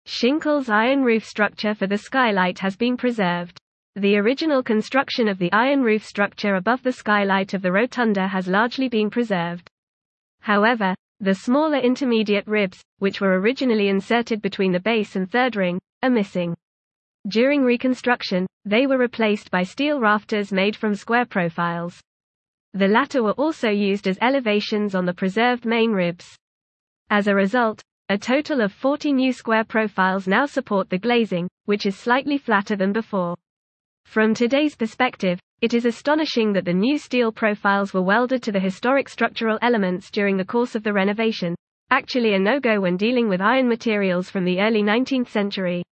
Schinkel's iron roof structure for the skylight has been preserved. The original construction of the iron roof structure above the skylight of the rotunda has largely been preserved. However, the smaller intermediate ribs, which were originally inserted between the base and third ring, are missing. During reconstruction, they were replaced by steel rafters made from square profiles. The latter were also used as elevations on the preserved main ribs. As a result, a total of 40 new square profiles now support the glazing, which is slightly flatter than before. From today's perspective, it is astonishing that the new steel profiles were welded to the historic structural elements during the course of the renovation, actually a no-go when dealing with iron materials from the early 19th century.